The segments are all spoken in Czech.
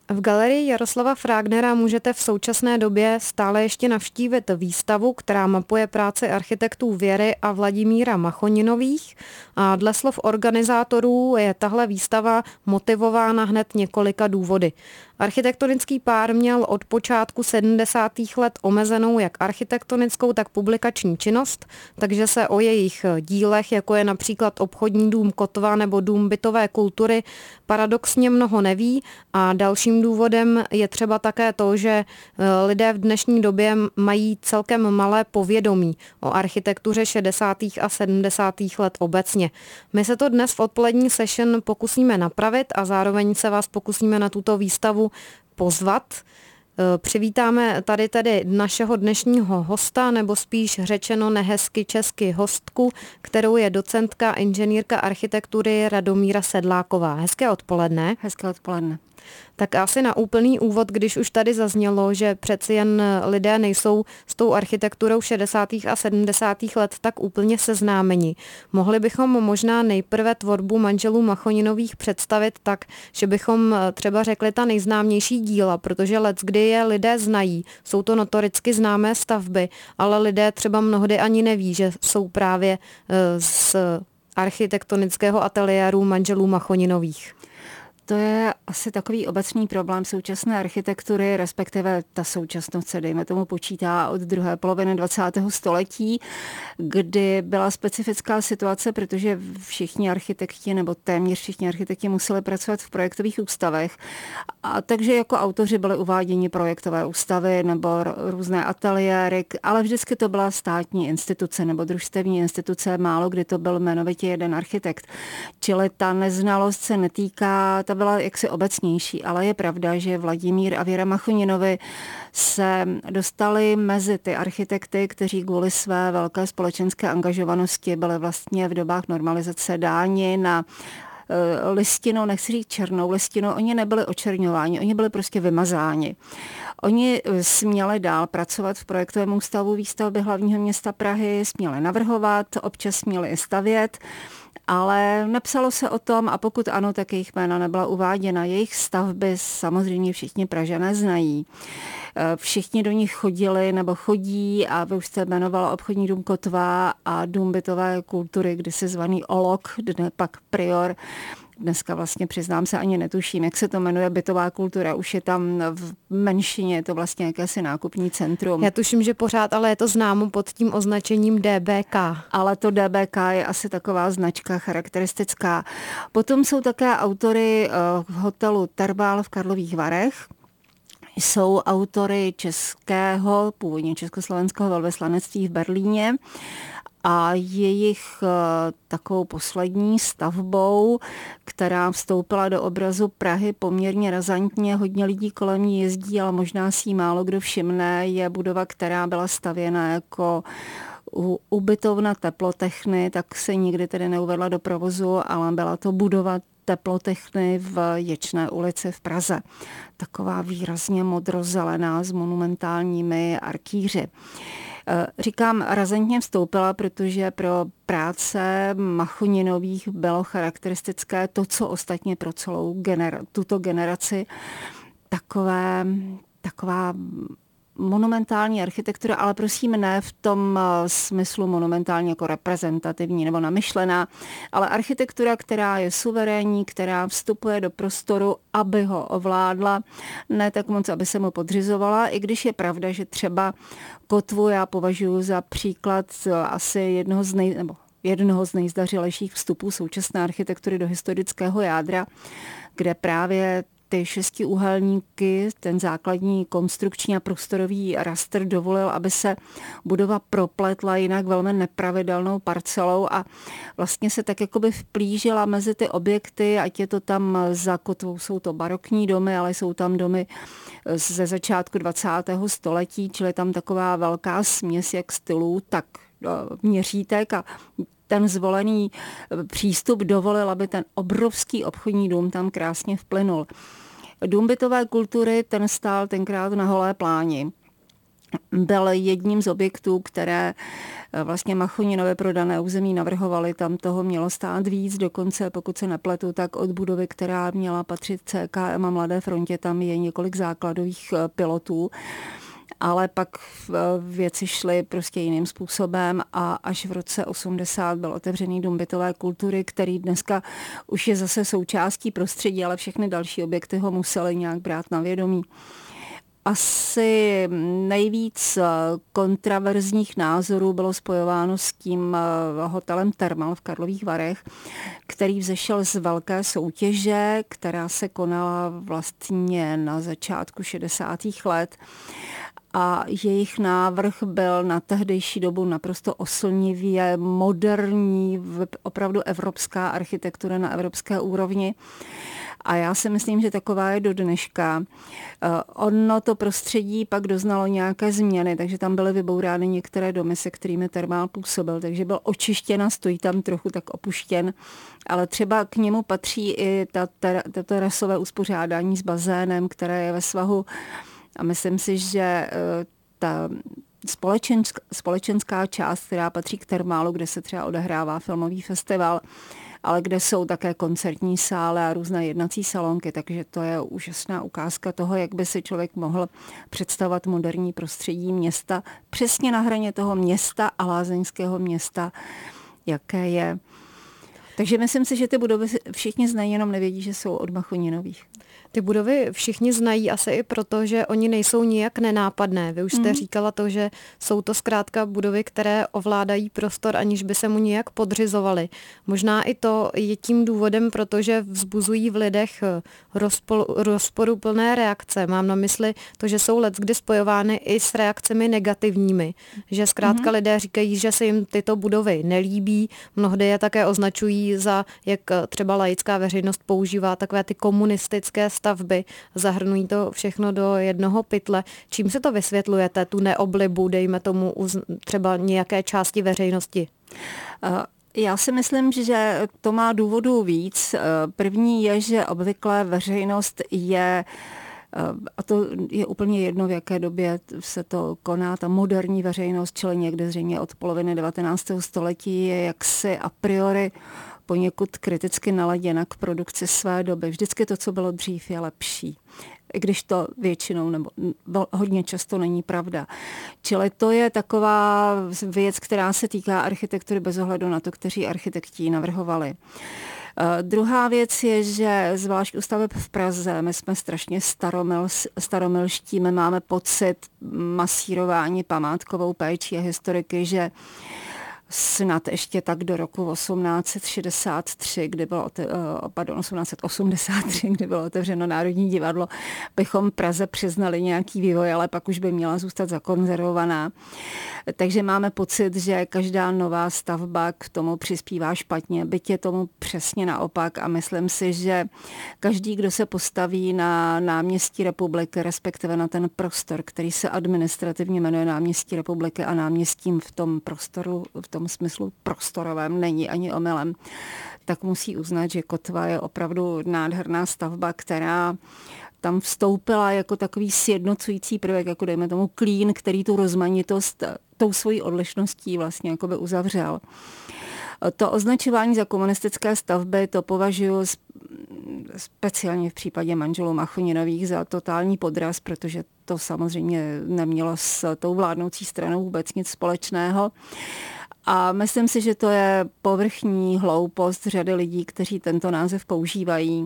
V galerii Jaroslava Frágnera můžete v současné době stále ještě navštívit výstavu, která mapuje práci architektů Věry a Vladimíra Machoninových. A dle slov organizátorů je tahle výstava motivována hned několika důvody. Architektonický pár měl od počátku 70. let omezenou jak architektonickou, tak publikační činnost, takže se o jejich dílech, jako je například obchodní dům Kotva nebo dům bytové kultury, paradoxně mnoho neví a dalším důvodem je třeba také to, že lidé v dnešní době mají celkem malé povědomí o architektuře 60. a 70. let obecně. My se to dnes v odpolední session pokusíme napravit a zároveň se vás pokusíme na tuto výstavu pozvat. Přivítáme tady tedy našeho dnešního hosta, nebo spíš řečeno nehezky česky hostku, kterou je docentka inženýrka architektury Radomíra Sedláková. Hezké odpoledne. Hezké odpoledne. Tak asi na úplný úvod, když už tady zaznělo, že přeci jen lidé nejsou s tou architekturou 60. a 70. let tak úplně seznámeni. Mohli bychom možná nejprve tvorbu manželů Machoninových představit tak, že bychom třeba řekli ta nejznámější díla, protože leckdy je lidé znají. Jsou to notoricky známé stavby, ale lidé třeba mnohdy ani neví, že jsou právě z architektonického ateliéru manželů Machoninových. To je asi takový obecný problém současné architektury, respektive ta současnost se, dejme tomu, počítá od druhé poloviny 20. století, kdy byla specifická situace, protože všichni architekti, nebo téměř všichni architekti museli pracovat v projektových ústavech. A takže jako autoři byly uváděni projektové ústavy nebo různé ateliéry, ale vždycky to byla státní instituce nebo družstevní instituce, málo kdy to byl jmenovitě jeden architekt. Čili ta neznalost se netýká, ta byla jaksi obecnější, ale je pravda, že Vladimír a Věra Machoninovi se dostali mezi ty architekty, kteří kvůli své velké společenské angažovanosti byli vlastně v dobách normalizace dáni na listinu, nechci říct černou listinu, oni nebyli očerňováni, oni byli prostě vymazáni. Oni směli dál pracovat v projektovém ústavu výstavby hlavního města Prahy, směli navrhovat, občas směli i stavět, ale nepsalo se o tom a pokud ano, tak jejich jména nebyla uváděna. Jejich stavby samozřejmě všichni Pražané znají. Všichni do nich chodili nebo chodí a vy už jste jmenovala obchodní dům Kotva a dům bytové kultury, kdysi zvaný Olok, dne pak Prior. Dneska vlastně přiznám se ani netuším, jak se to jmenuje bytová kultura. Už je tam v menšině, je to vlastně jakési nákupní centrum. Já tuším, že pořád, ale je to známo pod tím označením DBK. Ale to DBK je asi taková značka charakteristická. Potom jsou také autory hotelu Terbál v Karlových Varech. Jsou autory českého, původně československého velvyslanectví v Berlíně. A jejich takovou poslední stavbou, která vstoupila do obrazu Prahy poměrně razantně, hodně lidí kolem ní jezdí, ale možná si ji málo kdo všimne, je budova, která byla stavěna jako ubytovna Teplotechny, tak se nikdy tedy neuvedla do provozu, ale byla to budova Teplotechny v Ječné ulici v Praze. Taková výrazně modrozelená s monumentálními arkýři. Říkám, razantně vstoupila, protože pro práce Machoninových bylo charakteristické to, co ostatně pro celou tuto generaci taková monumentální architektura, ale prosím ne v tom smyslu monumentální jako reprezentativní nebo namyšlená, ale architektura, která je suverénní, která vstupuje do prostoru, aby ho ovládla, ne tak moc, aby se mu podřizovala, i když je pravda, že třeba Kotvu já považuji za příklad asi jednoho z nejzdařilejších vstupů současné architektury do historického jádra, kde právě ty šestiúhelníky, ten základní konstrukční a prostorový rastr dovolil, aby se budova propletla jinak velmi nepravidelnou parcelou a vlastně se tak jakoby vplížila mezi ty objekty, ať je to tam za Kotvou, jsou to barokní domy, ale jsou tam domy ze začátku 20. století, čili tam taková velká směs jak stylů, tak měřítek a ten zvolený přístup dovolil, aby ten obrovský obchodní dům tam krásně vplynul. Dům bytové kultury, ten stál tenkrát na Holé pláni. byl jedním z objektů, které vlastně Machoninové pro dané území navrhovali. Tam toho mělo stát víc, dokonce pokud se nepletu, tak od budovy, která měla patřit CKM a Mladé frontě, tam je několik základových pilotů. Ale pak věci šly prostě jiným způsobem a až v roce 80 byl otevřený Dům bytové kultury, který dneska už je zase součástí prostředí, ale všechny další objekty ho musely nějak brát na vědomí. Asi nejvíc kontraverzních názorů bylo spojováno s tím hotelem Thermal v Karlových Varech, který vzešel z velké soutěže, která se konala vlastně na začátku 60. let. A jejich návrh byl na tehdejší dobu naprosto oslnivě moderní, opravdu evropská architektura na evropské úrovni. A já si myslím, že taková je do dneška. Ono to prostředí pak doznalo nějaké změny, takže tam byly vybourány některé domy, se kterými Thermal působil, takže byl očištěn a stojí tam trochu tak opuštěn. Ale třeba k němu patří i to terasové uspořádání s bazénem, které je ve svahu. A myslím si, že ta společenská část, která patří k Thermalu, kde se třeba odehrává filmový festival, ale kde jsou také koncertní sály a různé jednací salonky, takže to je úžasná ukázka toho, jak by si člověk mohl představovat moderní prostředí města přesně na hraně toho města a lázeňského města, jaké je. Takže myslím si, že ty budovy všichni znají, jenom nevědí, že jsou od Machoninových. Ty budovy všichni znají asi i proto, že oni nejsou nijak nenápadné. Vy už jste říkala to, že jsou to zkrátka budovy, které ovládají prostor, aniž by se mu nijak podřizovaly. Možná i to je tím důvodem, protože vzbuzují v lidech rozporuplné reakce. Mám na mysli to, že jsou leckdy spojovány i s reakcemi negativními. Že zkrátka lidé říkají, že se jim tyto budovy nelíbí. Mnohdy je také označují za, jak třeba laická veřejnost používá, takové ty komunistické stavby, zahrnují to všechno do jednoho pytle. Čím se to vysvětlujete, tu neoblibu, dejme tomu, třeba nějaké části veřejnosti? Já si myslím, že to má důvodů víc. První je, že obvykle veřejnost je, a to je úplně jedno, v jaké době se to koná, ta moderní veřejnost, čili někde zřejmě od poloviny 19. století, je jaksi a priori poněkud kriticky naladěna k produkci své doby. Vždycky to, co bylo dřív, je lepší. I když to většinou nebo hodně často není pravda. Čili to je taková věc, která se týká architektury bez ohledu na to, kteří architekti ji navrhovali. Druhá věc je, že zvlášť u staveb v Praze, my jsme strašně staromilští, my máme pocit masírování památkovou péčí a historiky, že snad ještě tak do roku 1883, kdy bylo 1883, kdy bylo otevřeno Národní divadlo, bychom Praze přiznali nějaký vývoj, ale pak už by měla zůstat zakonzervovaná. Takže máme pocit, že každá nová stavba k tomu přispívá špatně, byť je tomu přesně naopak a myslím si, že každý, kdo se postaví na náměstí Republiky, respektive na ten prostor, který se administrativně jmenuje Náměstí Republiky a náměstím v tom prostoru, v tom smyslu prostorovém není ani omylem, tak musí uznat, že Kotva je opravdu nádherná stavba, která tam vstoupila jako takový sjednocující prvek, jako dejme tomu klín, který tu rozmanitost tou svojí odlišností vlastně jakoby uzavřel. To označování za komunistické stavby, to považuji speciálně v případě manželů Machoninových za totální podraz, protože to samozřejmě nemělo s tou vládnoucí stranou vůbec nic společného. A myslím si, že to je povrchní hloupost řady lidí, kteří tento název používají,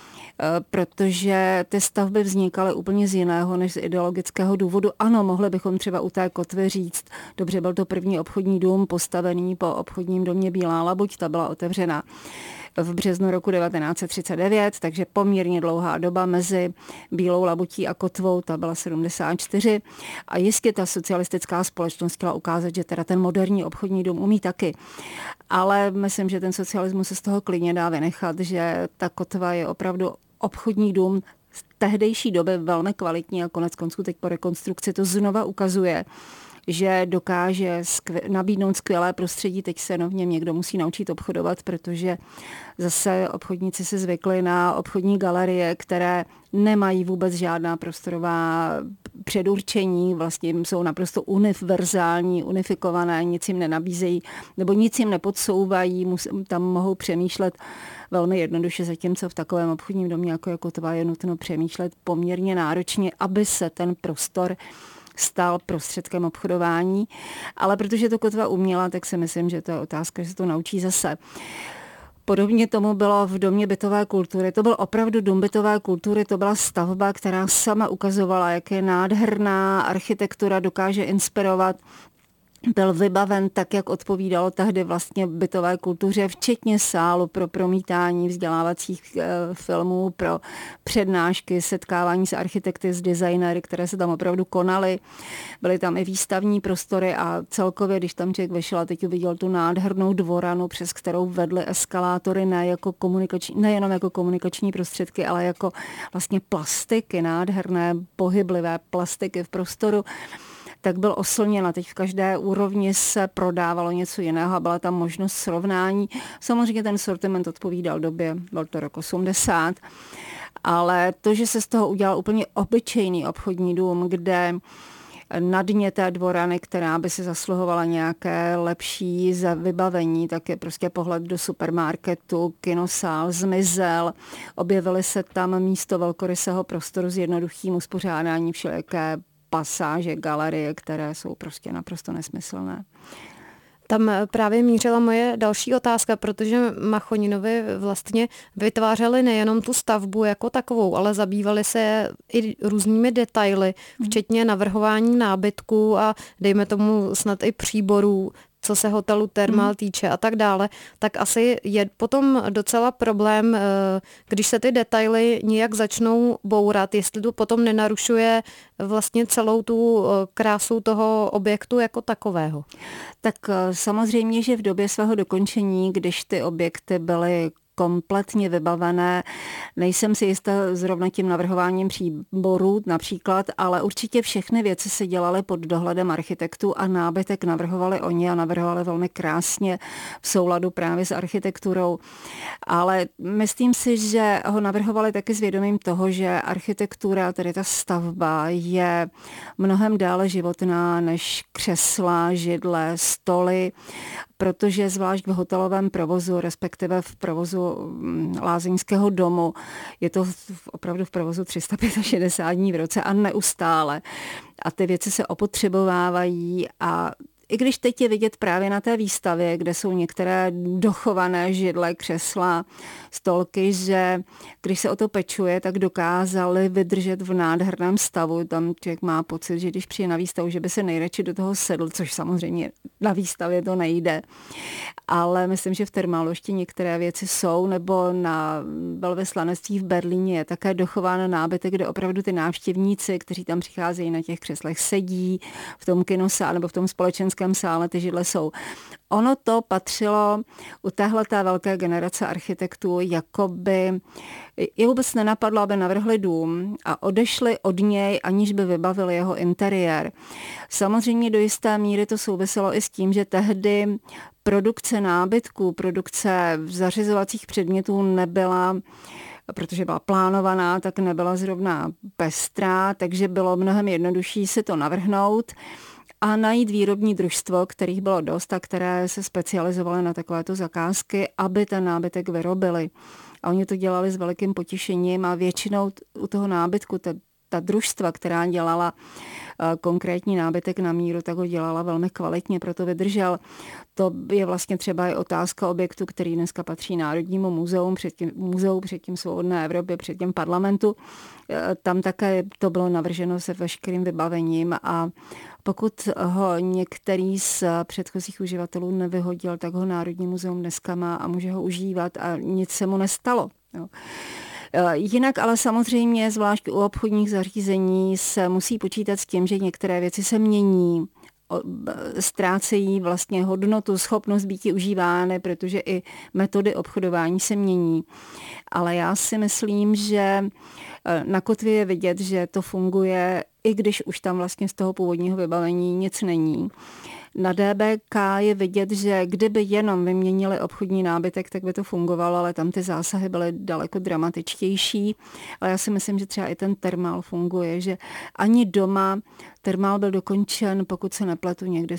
protože ty stavby vznikaly úplně z jiného než z ideologického důvodu. Ano, mohli bychom třeba u té Kotvy říct, dobře, byl to první obchodní dům postavený po obchodním domě Bílá labuť, ta byla otevřena v březnu roku 1939, takže poměrně dlouhá doba mezi Bílou labutí a Kotvou, ta byla 74. A jistě ta socialistická společnost chtěla ukázat, že teda ten moderní obchodní dům umí taky. Ale myslím, že ten socialismus se z toho klidně dá vynechat, že ta Kotva je opravdu obchodní dům z tehdejší doby velmi kvalitní a konec konců teď po rekonstrukci to znova ukazuje, že dokáže nabídnout skvělé prostředí. Teď se v něm někdo musí naučit obchodovat, protože zase obchodníci se zvykli na obchodní galerie, které nemají vůbec žádná prostorová předurčení, vlastně jsou naprosto univerzální, unifikované, nic jim nenabízejí nebo nic jim nepodsouvají, tam mohou přemýšlet velmi jednoduše, zatímco v takovém obchodním domě jako je Kotva je nutno přemýšlet poměrně náročně, aby se ten prostor stal prostředkem obchodování. Ale protože to Kotva uměla, tak si myslím, že to je otázka, že se to naučí zase. Podobně tomu bylo v domě bytové kultury. To byl opravdu dům bytové kultury, to byla stavba, která sama ukazovala, jak je nádherná architektura, dokáže inspirovat. Byl vybaven tak, jak odpovídalo tehdy vlastně bytové kultuře, včetně sálu pro promítání vzdělávacích filmů, pro přednášky, setkávání s architekty, s designéry, které se tam opravdu konaly. Byly tam i výstavní prostory a celkově, když tam člověk vešel a teď uviděl tu nádhernou dvoranu, přes kterou vedly eskalátory nejenom jako komunikační prostředky, ale jako vlastně plastiky, nádherné pohyblivé plastiky v prostoru, tak byl oslněn a teď v každé úrovni se prodávalo něco jiného a byla tam možnost srovnání. Samozřejmě ten sortiment odpovídal době, byl to rok 80, ale to, že se z toho udělal úplně obyčejný obchodní dům, kde na dně té dvorany, která by si zasluhovala nějaké lepší vybavení, tak je prostě pohled do supermarketu, kinosál zmizel, objevily se tam místo velkorysého prostoru s jednoduchým uspořádáním všelijaké pasáže, galerie, které jsou prostě naprosto nesmyslné. Tam právě mířila moje další otázka, protože Machoninovi vlastně vytvářeli nejenom tu stavbu jako takovou, ale zabývali se i různými detaily, včetně navrhování nábytku a dejme tomu snad i příborů, co se hotelu Thermal týče a tak dále, tak asi je potom docela problém, když se ty detaily nějak začnou bourat, jestli to potom nenarušuje vlastně celou tu krásu toho objektu jako takového. Tak samozřejmě, že v době svého dokončení, když ty objekty byly kompletně vybavené. Nejsem si jistá zrovna tím navrhováním příborů například, ale určitě všechny věci se dělaly pod dohledem architektů a nábytek navrhovali oni a navrhovali velmi krásně v souladu právě s architekturou. Ale myslím si, že ho navrhovali taky s vědomím toho, že architektura, tedy ta stavba, je mnohem dále životná než křesla, židle, stoly, protože zvlášť v hotelovém provozu, respektive v provozu lázeňského domu, je to opravdu v provozu 365 dní v roce a neustále. A ty věci se opotřebovávají a i když teď je vidět právě na té výstavě, kde jsou některé dochované židle, křesla, stolky, že když se o to pečuje, tak dokázali vydržet v nádherném stavu. Tam člověk má pocit, že když přijde na výstavu, že by se nejradši do toho sedl, což samozřejmě na výstavě to nejde. Ale myslím, že v Thermalu ještě některé věci jsou, nebo na velvyslanectví v Berlíně je také dochován nábytek, kde opravdu ty návštěvníci, kteří tam přicházejí na těch křeslech, sedí v tom kinosále nebo v tom společenském sále, ty židle jsou. Ono to patřilo u téhleté velké generace architektů, jakoby je vůbec nenapadlo, aby navrhli dům a odešli od něj, aniž by vybavili jeho interiér. Samozřejmě do jisté míry to souviselo i s tím, že tehdy produkce nábytku, produkce zařizovacích předmětů nebyla, protože byla plánovaná, tak nebyla zrovna pestrá, takže bylo mnohem jednodušší si to navrhnout a najít výrobní družstvo, kterých bylo dost a které se specializovaly na takovéto zakázky, aby ten nábytek vyrobili. A oni to dělali s velikým potěšením a většinou u toho nábytku ta družstva, která dělala konkrétní nábytek na míru, tak ho dělala velmi kvalitně, proto vydržel. To je vlastně třeba i otázka objektu, který dneska patří Národnímu muzeu, předtím Svobodné Evropě, předtím parlamentu. Tam také to bylo navrženo se veškerým vybavením a pokud ho některý z předchozích uživatelů nevyhodil, tak ho Národní muzeum dneska má a může ho užívat a nic se mu nestalo. Jo. Jinak ale samozřejmě, zvlášť u obchodních zařízení, se musí počítat s tím, že některé věci se mění, ztrácejí vlastně hodnotu, schopnost být užívány, protože i metody obchodování se mění. Ale já si myslím, že na Kotvě je vidět, že to funguje, i když už tam vlastně z toho původního vybavení nic není. Na DBK je vidět, že kdyby jenom vyměnili obchodní nábytek, tak by to fungovalo, ale tam ty zásahy byly daleko dramatičtější. Ale já si myslím, že třeba i ten termál funguje, že ani doma termál byl dokončen, pokud se nepletu, někde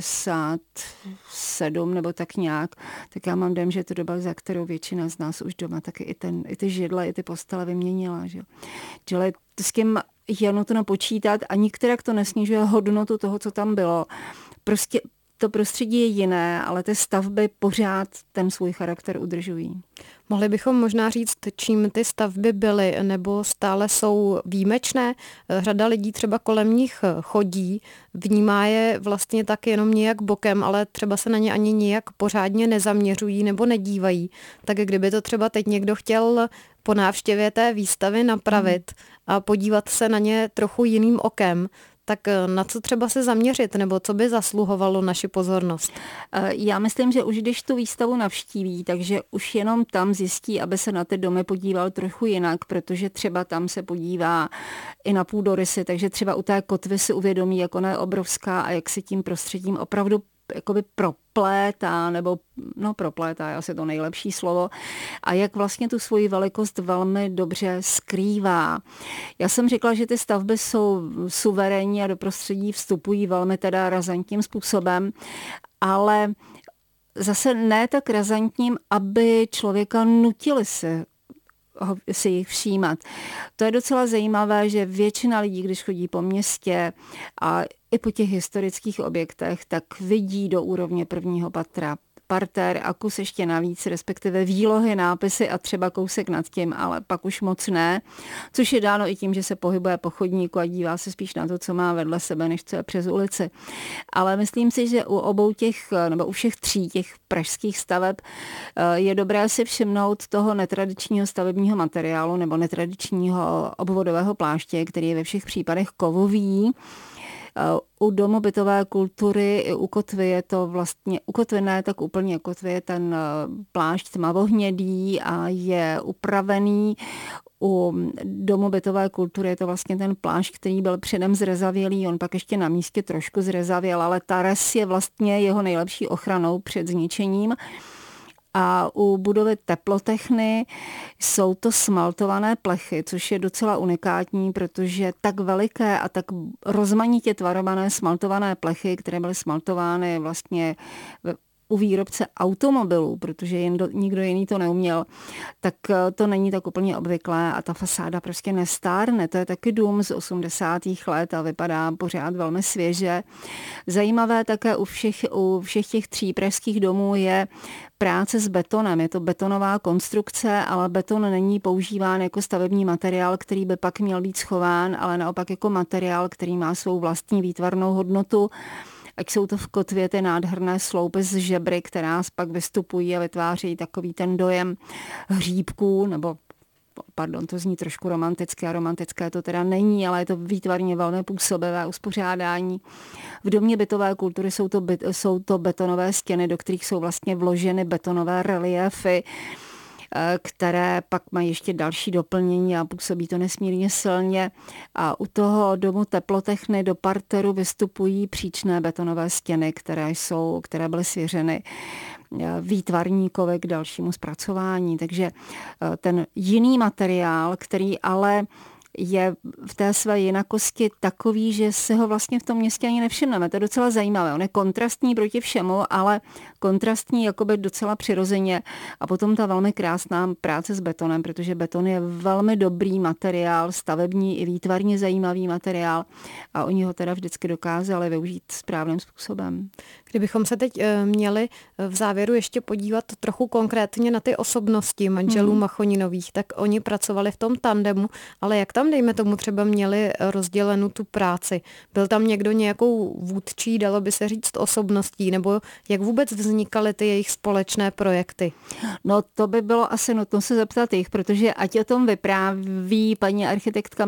77 nebo tak nějak, tak já mám dojem, že je to doba, za kterou většina z nás už doma taky i ty židle, i ty postele vyměnila. Že? Čili s tím je nutno počítat a nikterak to nesnižuje hodnotu toho, co tam bylo. Prostě to prostředí je jiné, ale ty stavby pořád ten svůj charakter udržují. Mohli bychom možná říct, čím ty stavby byly, nebo stále jsou výjimečné? Řada lidí třeba kolem nich chodí, vnímá je vlastně tak jenom nějak bokem, ale třeba se na ně ani nějak pořádně nezaměřují nebo nedívají. Tak kdyby to třeba teď někdo chtěl po návštěvě té výstavy napravit a podívat se na ně trochu jiným okem, tak na co třeba se zaměřit, nebo co by zasluhovalo naši pozornost? Já myslím, že už když tu výstavu navštíví, takže už jenom tam zjistí, aby se na ty domy podíval trochu jinak, protože třeba tam se podívá i na půdorysy, takže třeba u té kotvy si uvědomí, jak ona je obrovská a jak se tím prostředím opravdu jakoby proplétá, nebo proplétá je asi to nejlepší slovo, a jak vlastně tu svoji velikost velmi dobře skrývá. Já jsem řekla, že ty stavby jsou suverénní a do prostředí vstupují velmi teda razantním způsobem, ale zase ne tak razantním, aby člověka nutili si jich všímat. To je docela zajímavé, že většina lidí, když chodí po městě a i po těch historických objektech, tak vidí do úrovně prvního patra parter a kus ještě navíc, respektive výlohy, nápisy a třeba kousek nad tím, ale pak už moc ne, což je dáno i tím, že se pohybuje po chodníku a dívá se spíš na to, co má vedle sebe, než co je přes ulici. Ale myslím si, že u obou těch, nebo u všech tří těch pražských staveb je dobré si všimnout toho netradičního stavebního materiálu nebo netradičního obvodového pláště, který je ve všech případech kovový. U domu bytové kultury i u kotvy je to vlastně, u kotvy ne, tak úplně kotvy je ten plášť tmavohnědý a je upravený. U domu bytové kultury je to vlastně ten plášť, který byl předem zrezavělý, on pak ještě na místě trošku zrezavěl, ale ta res je vlastně jeho nejlepší ochranou před zničením. A u budovy teplotechny jsou to smaltované plechy, což je docela unikátní, protože tak veliké a tak rozmanitě tvarované smaltované plechy, které byly smaltovány vlastně u výrobce automobilů, protože nikdo jiný to neuměl, tak to není tak úplně obvyklé a ta fasáda prostě nestárne. To je taky dům z 80. let a vypadá pořád velmi svěže. Zajímavé také u všech těch tří pražských domů je práce s betonem. Je to betonová konstrukce, ale beton není používán jako stavební materiál, který by pak měl být schován, ale naopak jako materiál, který má svou vlastní výtvarnou hodnotu. Ať jsou to v kotvě ty nádherné sloupy z žebry, která pak vystupují a vytváří takový ten dojem hříbků, nebo to zní trošku romantické a romantické to teda není, ale je to výtvarně velmi působivé uspořádání. V domě bytové kultury jsou to betonové stěny, do kterých jsou vlastně vloženy betonové reliéfy, které pak mají ještě další doplnění a působí to nesmírně silně. A u toho domu teplotechny do parteru vystupují příčné betonové stěny, které byly svěřeny výtvarníkovi k dalšímu zpracování. Takže ten jiný materiál, který ale je v té své jinakosti takový, že si ho vlastně v tom městě ani nevšimneme. To je docela zajímavé. On je kontrastní proti všemu, ale kontrastní jakoby docela přirozeně. A potom ta velmi krásná práce s betonem, protože beton je velmi dobrý materiál, stavební i výtvarně zajímavý materiál a oni ho teda vždycky dokázali využít správným způsobem. Kdybychom se teď měli v závěru ještě podívat trochu konkrétně na ty osobnosti manželů Machoninových, tak oni pracovali v tom tandemu, ale jak tam, dejme tomu, třeba měli rozdělenou tu práci? Byl tam někdo nějakou vůdčí, dalo by se říct, osobností, nebo jak vůbec vznikaly ty jejich společné projekty? No to by bylo asi nutno se zeptat jich, protože ať o tom vypráví paní architektka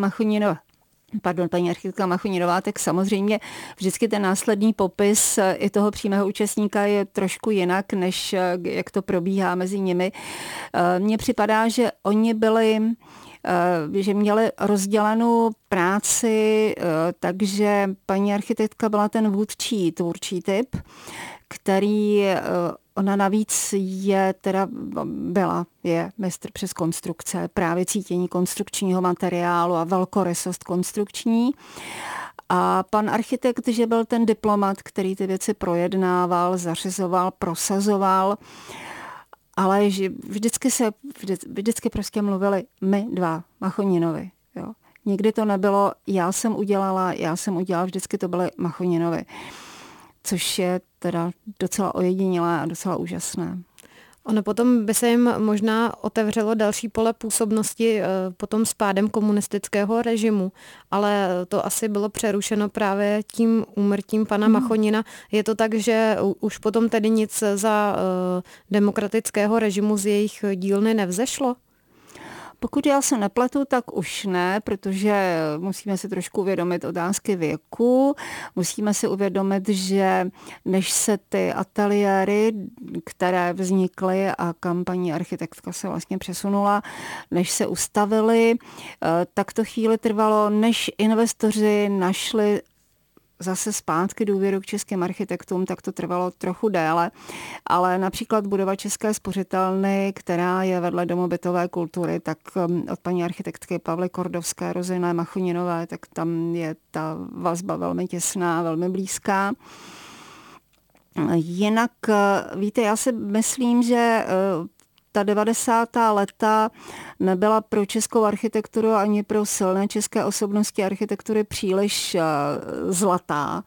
Machoninová, tak samozřejmě vždycky ten následný popis i toho přímého účastníka je trošku jinak, než jak to probíhá mezi nimi. Mně připadá, že oni byli že měli rozdělenou práci, takže paní architektka byla ten vůdčí, tvůrčí typ, který ona navíc je mistr přes konstrukce, právě cítění konstrukčního materiálu a velkorysost konstrukční. A pan architekt, že byl ten diplomat, který ty věci projednával, zařizoval, prosazoval, ale že vždycky prostě mluvili my dva, Machoninovi. Jo. Nikdy to nebylo, já jsem udělala, vždycky to byly Machoninovi. Což je teda docela ojedinělé a docela úžasné. Ono potom by se jim možná otevřelo další pole působnosti potom s pádem komunistického režimu, ale to asi bylo přerušeno právě tím úmrtím pana Machonina. Je to tak, že už potom tedy nic za demokratického režimu z jejich dílny nevzešlo? Pokud já se nepletu, tak už ne, protože musíme si trošku uvědomit otázky věku. Musíme si uvědomit, že než se ty ateliéry, které vznikly a kam paní architektka se vlastně přesunula, než se ustavily, tak to chvíli trvalo, než investoři našli zase zpátky důvěru k českým architektům, tak to trvalo trochu déle, ale například budova České spořitelny, která je vedle Domu bytové kultury, tak od paní architektky Pavly Kordovské, rozené Machoninové, tak tam je ta vazba velmi těsná, velmi blízká. Jinak, víte, já si myslím, že ta 90. léta nebyla pro českou architekturu ani pro silné české osobnosti architektury příliš zlatá,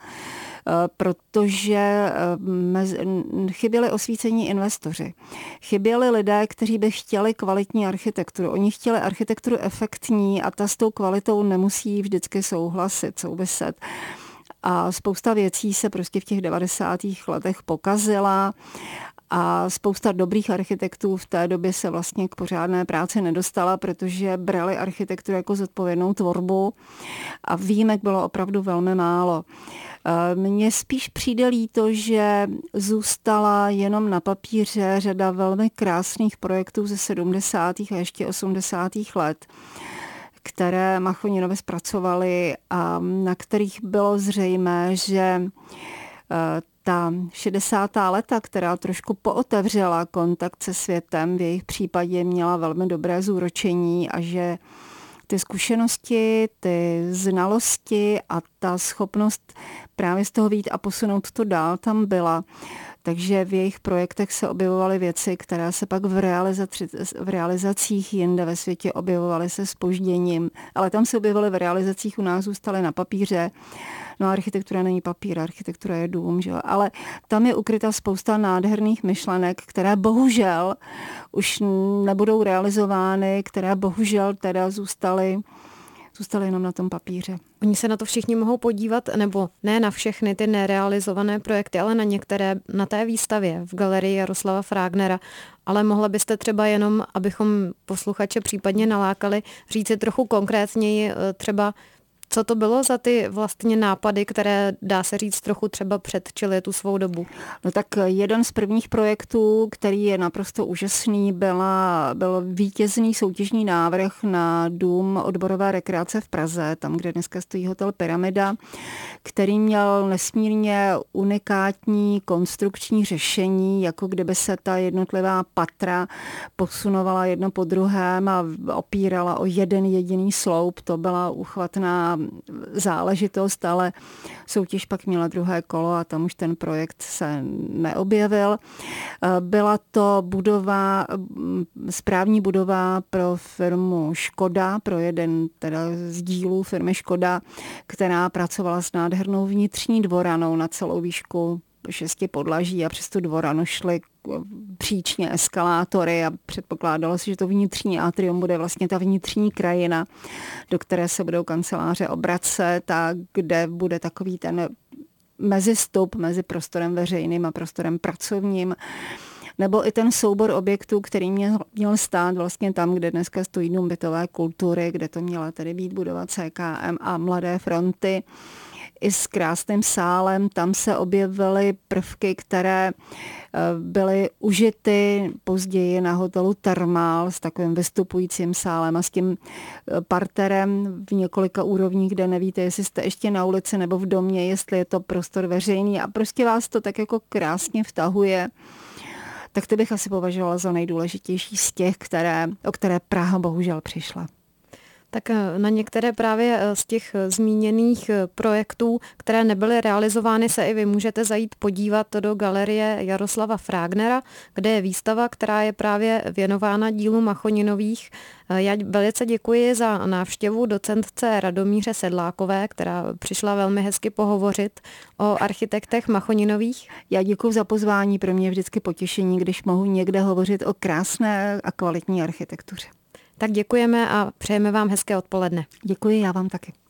protože chyběli osvícení investoři. Chyběli lidé, kteří by chtěli kvalitní architekturu. Oni chtěli architekturu efektní a ta s tou kvalitou nemusí vždycky souviset. A spousta věcí se prostě v těch 90. letech pokazila a spousta dobrých architektů v té době se vlastně k pořádné práci nedostala, protože brali architekturu jako zodpovědnou tvorbu a výjimek bylo opravdu velmi málo. Mně spíš přijde líto, že zůstala jenom na papíře řada velmi krásných projektů ze 70. a ještě 80. let, které Machoninovi zpracovali a na kterých bylo zřejmé, že ta 60. léta, která trošku pootevřela kontakt se světem, v jejich případě měla velmi dobré zúročení a že ty zkušenosti, ty znalosti a ta schopnost právě z toho vyjít a posunout to dál tam byla. Takže v jejich projektech se objevovaly věci, které se pak v realizacích jinde ve světě objevovaly se zpožděním. Ale tam se objevily v realizacích, u nás zůstaly na papíře. No, architektura není papír, architektura je dům, že? Ale tam je ukryta spousta nádherných myšlenek, které bohužel už nebudou realizovány, které bohužel teda zůstaly jenom na tom papíře. Oni se na to všichni mohou podívat, nebo ne na všechny ty nerealizované projekty, ale na některé na té výstavě v galerii Jaroslava Frágnera. Ale mohla byste třeba jenom, abychom posluchače případně nalákali, říci trochu konkrétněji třeba, co to bylo za ty vlastně nápady, které dá se říct trochu třeba předčily tu svou dobu? No tak jeden z prvních projektů, který je naprosto úžasný, byl vítězný soutěžní návrh na dům odborové rekreace v Praze, tam, kde dneska stojí hotel Pyramida, který měl nesmírně unikátní konstrukční řešení, jako kdyby se ta jednotlivá patra posunovala jedno po druhém a opírala o jeden jediný sloup. To byla uchvatná záležitost, ale soutěž pak měla druhé kolo a tam už ten projekt se neobjevil. Byla to správní budova pro firmu Škoda, pro jeden teda z dílů firmy Škoda, která pracovala s nádhernou vnitřní dvoranou na celou výšku 6 podlaží a přes tu dvoranu šly příčně eskalátory a předpokládalo se, že to vnitřní atrium bude vlastně ta vnitřní krajina, do které se budou kanceláře obracet a kde bude takový ten mezistup mezi prostorem veřejným a prostorem pracovním. Nebo i ten soubor objektů, který měl stát vlastně tam, kde dneska stojí Dům bytové kultury, kde to měla tedy být budova CKM a Mladé fronty. i s krásným sálem. Tam se objevily prvky, které byly užity později na hotelu Thermal s takovým vystupujícím sálem a s tím parterem v několika úrovních, kde nevíte, jestli jste ještě na ulici nebo v domě, jestli je to prostor veřejný a prostě vás to tak jako krásně vtahuje. Tak ty bych asi považovala za nejdůležitější z těch, o které Praha bohužel přišla. Tak na některé právě z těch zmíněných projektů, které nebyly realizovány, se i vy můžete zajít podívat do galerie Jaroslava Frágnera, kde je výstava, která je právě věnována dílu Machoninových. Já velice děkuji za návštěvu docentce Radomíře Sedlákové, která přišla velmi hezky pohovořit o architektech Machoninových. Já děkuji za pozvání, pro mě je vždycky potěšení, když mohu někde hovořit o krásné a kvalitní architektuře. Tak děkujeme a přejeme vám hezké odpoledne. Děkuji, já vám taky.